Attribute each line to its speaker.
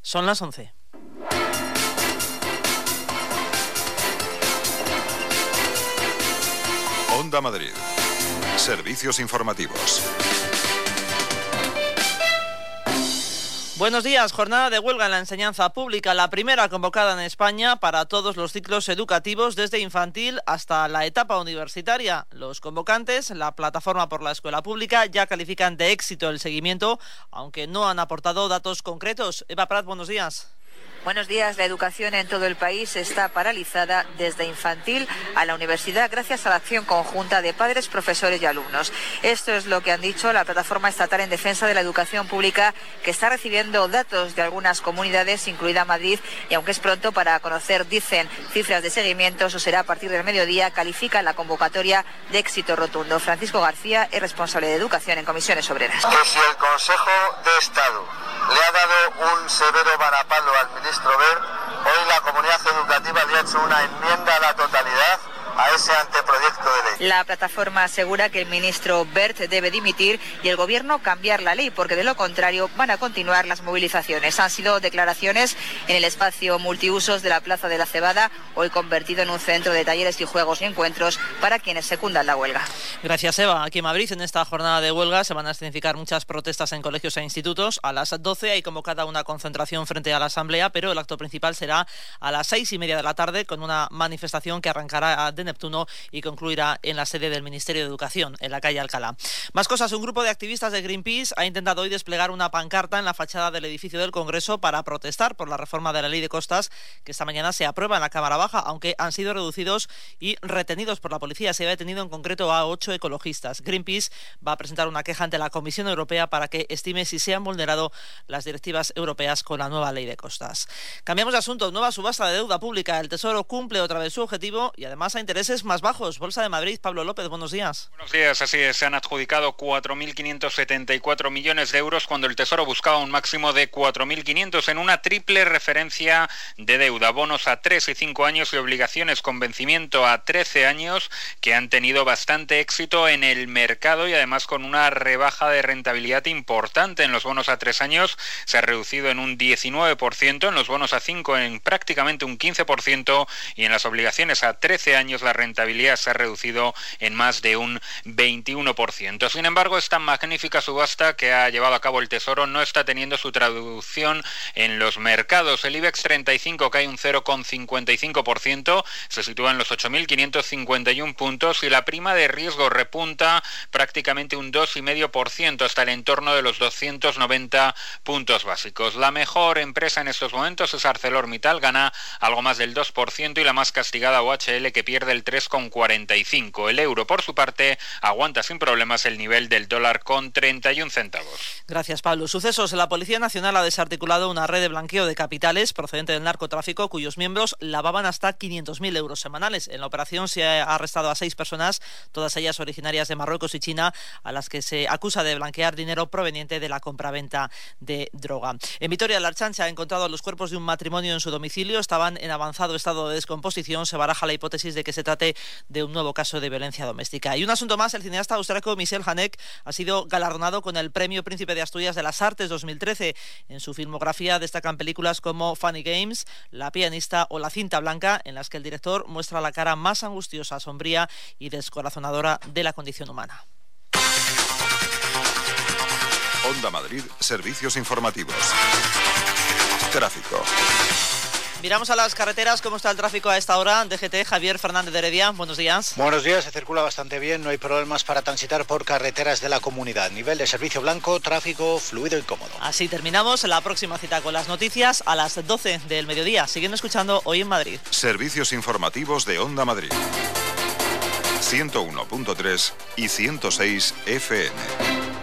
Speaker 1: Son las 11.
Speaker 2: Onda Madrid. Servicios informativos.
Speaker 1: Buenos días. Jornada de huelga en la enseñanza pública, la primera convocada en España para todos los ciclos educativos, desde infantil hasta la etapa universitaria. Los convocantes, la Plataforma por la Escuela Pública, ya califican de éxito el seguimiento, aunque no han aportado datos concretos. Eva Prat, buenos días.
Speaker 3: Buenos días. La educación en todo el país está paralizada desde infantil a la universidad gracias a la acción conjunta de padres, profesores y alumnos. Esto es lo que han dicho la Plataforma Estatal en Defensa de la Educación Pública, que está recibiendo datos de algunas comunidades, incluida Madrid, y aunque es pronto para conocer, dicen, cifras de seguimiento, eso será a partir del mediodía, califica la convocatoria de éxito rotundo. Francisco García es responsable de Educación en Comisiones Obreras.
Speaker 4: Que si el Consejo de Estado le ha dado un severo varapalo al ministro Wert, hoy la comunidad educativa le ha hecho una enmienda a la totalidad a ese anteproyecto de ley.
Speaker 3: La plataforma asegura que el ministro Wert debe dimitir y el gobierno cambiar la ley, porque de lo contrario van a continuar las movilizaciones. Han sido declaraciones en el espacio multiusos de la Plaza de la Cebada, hoy convertido en un centro de talleres y juegos y encuentros para quienes secundan la huelga.
Speaker 1: Gracias, Eva. Aquí en Madrid, en esta jornada de huelga, se van a escenificar muchas protestas en colegios e institutos. A las 12 hay convocada una concentración frente a la Asamblea, pero el acto principal será a las 6:30 de la tarde, con una manifestación que arrancará de Neptuno y concluirá en la sede del Ministerio de Educación, en la calle Alcalá. Más cosas. Un grupo de activistas de Greenpeace ha intentado hoy desplegar una pancarta en la fachada del edificio del Congreso para protestar por la reforma de la Ley de Costas, que esta mañana se aprueba en la Cámara Baja, aunque han sido reducidos y retenidos por la policía. Se ha detenido en concreto a 8 ecologistas. Greenpeace va a presentar una queja ante la Comisión Europea para que estime si se han vulnerado las directivas europeas con la nueva Ley de Costas. Cambiamos de asunto. Nueva subasta de deuda pública. El Tesoro cumple otra vez su objetivo y además a intereses más bajos. Bolsa de Madrid, Pablo López, buenos días.
Speaker 5: Buenos días, así es. Se han adjudicado 4.574 millones de euros cuando el Tesoro buscaba un máximo de 4.500 en una triple referencia de deuda. Bonos a 3 y 5 años y obligaciones con vencimiento a 13 años que han tenido bastante éxito en el mercado y además con una rebaja de rentabilidad importante. En los bonos a 3 años se ha reducido en un 19%, en los bonos a 5 en prácticamente un 15% y en las obligaciones a 13 años la rentabilidad se ha reducido en más de un 21%. Sin embargo, esta magnífica subasta que ha llevado a cabo el Tesoro no está teniendo su traducción en los mercados. El IBEX 35 cae un 0,55%, se sitúa en los 8.551 puntos y la prima de riesgo repunta prácticamente un 2,5% hasta el entorno de los 290 puntos básicos. La mejor empresa en estos momentos es ArcelorMittal, gana algo más del 2% y la más castigada OHL, que pierde el 3,45. El euro, por su parte, aguanta sin problemas el nivel del dólar con 31 centavos.
Speaker 1: Gracias, Pablo. Sucesos. La Policía Nacional ha desarticulado una red de blanqueo de capitales procedente del narcotráfico cuyos miembros lavaban hasta 500.000 euros semanales. En la operación se ha arrestado a 6 personas, todas ellas originarias de Marruecos y China, a las que se acusa de blanquear dinero proveniente de la compraventa de droga. En Vitoria, la Archancha ha encontrado los cuerpos de un matrimonio en su domicilio. Estaban en avanzado estado de descomposición. Se baraja la hipótesis de que se trate de un nuevo caso de violencia doméstica. Y un asunto más. El cineasta austriaco Michel Haneke ha sido galardonado con el Premio Príncipe de Asturias de las Artes 2013. En su filmografía destacan películas como Funny Games, La pianista o La cinta blanca, en las que el director muestra la cara más angustiosa, sombría y descorazonadora de la condición humana.
Speaker 2: Onda Madrid, servicios informativos. Tráfico.
Speaker 1: Miramos a las carreteras. ¿Cómo está el tráfico a esta hora? DGT, Javier Fernández de Heredia, buenos días.
Speaker 6: Buenos días, se circula bastante bien, no hay problemas para transitar por carreteras de la comunidad. Nivel de servicio blanco, tráfico fluido y cómodo.
Speaker 1: Así terminamos. La próxima cita con las noticias a las 12 del mediodía. Siguen escuchando Hoy en Madrid.
Speaker 2: Servicios informativos de Onda Madrid. 101.3 y 106 FM.